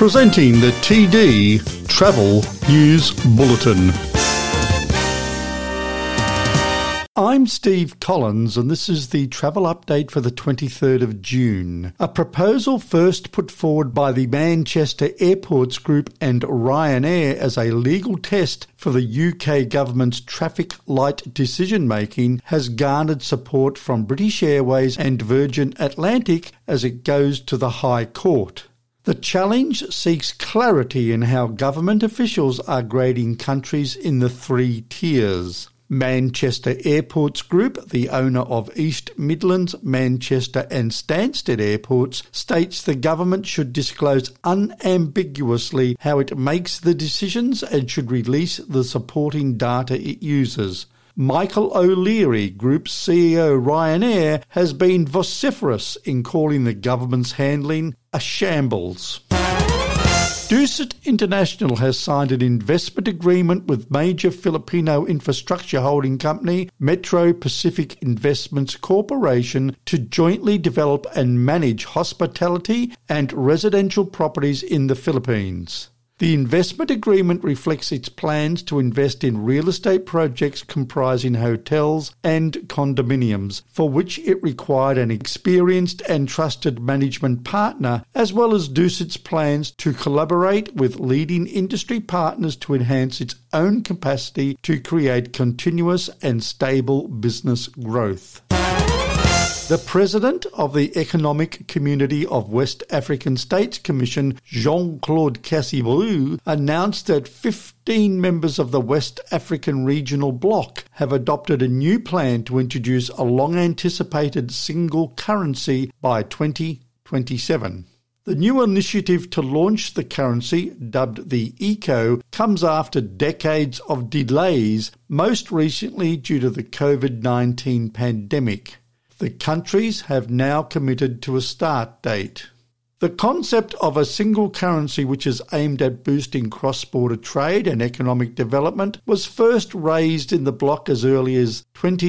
Presenting the TD Travel News Bulletin. I'm Steve Collins and this is the travel update for the 23rd of June. A proposal first put forward by the Manchester Airports Group and Ryanair as a legal test for the UK government's traffic light decision-making has garnered support from British Airways and Virgin Atlantic as it goes to the High Court. The challenge seeks clarity in how government officials are grading countries in the three tiers. Manchester Airports Group, the owner of East Midlands, Manchester and Stansted Airports, states the government should disclose unambiguously how it makes the decisions and should release the supporting data it uses. Michael O'Leary, Group CEO Ryanair, has been vociferous in calling the government's handling a shambles. Dusit International has signed an investment agreement with major Filipino infrastructure holding company Metro Pacific Investments Corporation to jointly develop and manage hospitality and residential properties in the Philippines. The investment agreement reflects its plans to invest in real estate projects comprising hotels and condominiums, for which it required an experienced and trusted management partner, as well as Dusit's plans to collaborate with leading industry partners to enhance its own capacity to create continuous and stable business growth. The President of the Economic Community of West African States Commission, Jean-Claude Cassibrou, announced that 15 members of the West African Regional Bloc have adopted a new plan to introduce a long-anticipated single currency by 2027. The new initiative to launch the currency, dubbed the ECO, comes after decades of delays, most recently due to the COVID-19 pandemic. The countries have now committed to a start date. The concept of a single currency which is aimed at boosting cross-border trade and economic development was first raised in the bloc as early as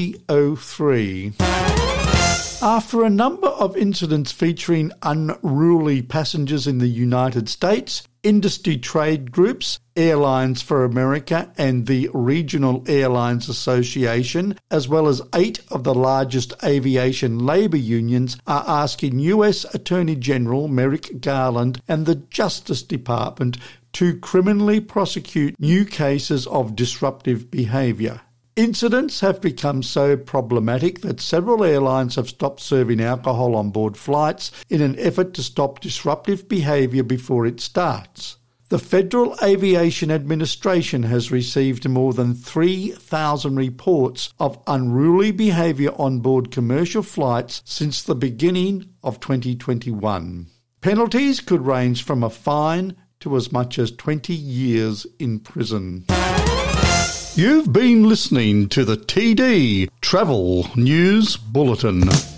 2003. After a number of incidents featuring unruly passengers in the United States, industry trade groups, Airlines for America and the Regional Airlines Association, as well as 8 of the largest aviation labour unions, are asking US Attorney General Merrick Garland and the Justice Department to criminally prosecute new cases of disruptive behaviour. Incidents have become so problematic that several airlines have stopped serving alcohol on board flights in an effort to stop disruptive behaviour before it starts. The Federal Aviation Administration has received more than 3,000 reports of unruly behaviour on board commercial flights since the beginning of 2021. Penalties could range from a fine to as much as 20 years in prison. You've been listening to the TD Travel News Bulletin.